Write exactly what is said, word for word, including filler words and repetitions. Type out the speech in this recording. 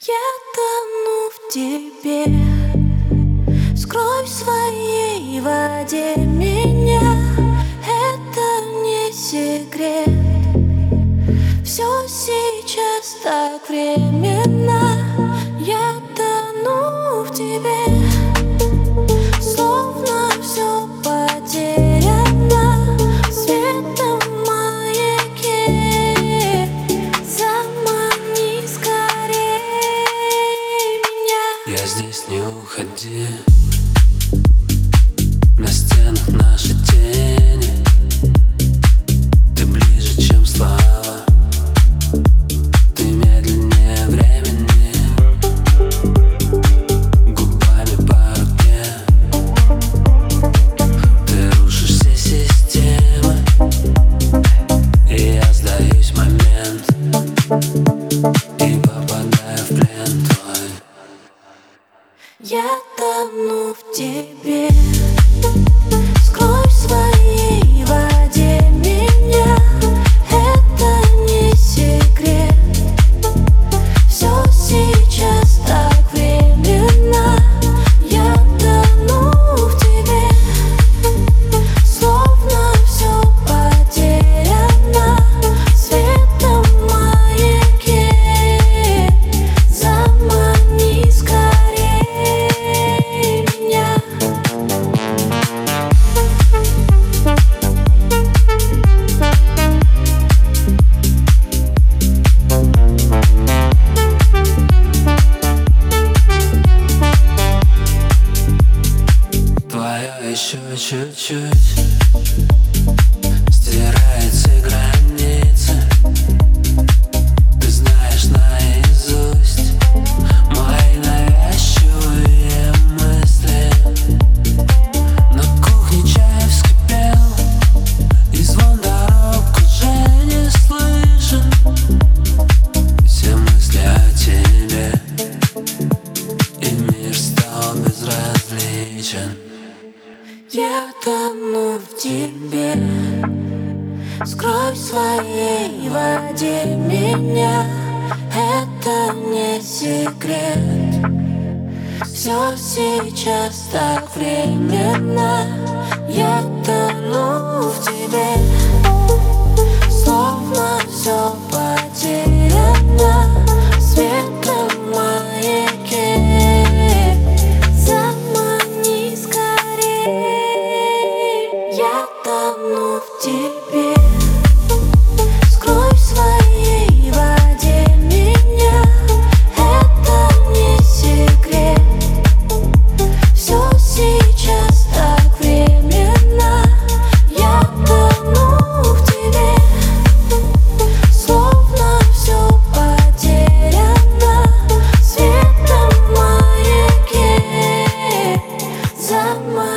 Я тону в тебе, скрой в своей воде меня. Это не секрет, все сейчас так временно. Я тону в тебе, словно все потеряно. Светом в маяке замани скорей меня. Я здесь, не уходи. На стенах наши тени. Ты ближе, чем слава. Ты медленнее времени. Губами по руке. Ты рушишь все системы. И я сдаюсь в момент. И попадаю в плен твой. Я тону в тебе, скрой в своей воде меня. Это не секрет, все сейчас так временно. Я тону в тебе, словно все потеряно. Светом в маяке замани скорей меня. Твое еще чуть-чуть стирает все границы. Ты знаешь наизусть мои навязчивые мысли. На кухне чай вскипел, и звон дорог уже не слышен. Все мысли о тебе, и мир стал безразличен. Я тону в тебе, скрой в своей воде меня. Это не секрет, все сейчас так временно. Я тону в тебе, словно все потеряно. Светом в маяке замани скорей. Я тону в тебе, скрой в своей воде меня. Это не секрет, все сейчас так временно. Я тону в тебе, словно все потеряно. Светом в маяке замани.